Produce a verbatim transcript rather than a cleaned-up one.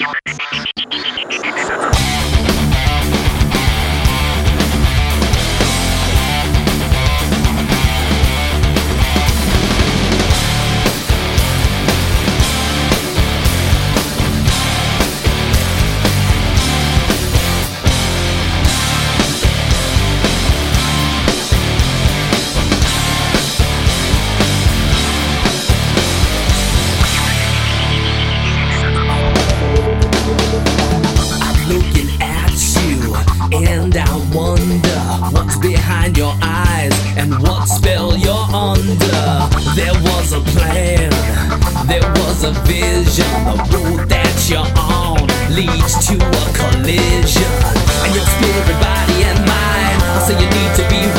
And I wonder what's behind your eyes and what spell you're under. There was a plan, there was a vision. The road that you're on leads to a collision. And your spirit, body and mind, so you need to be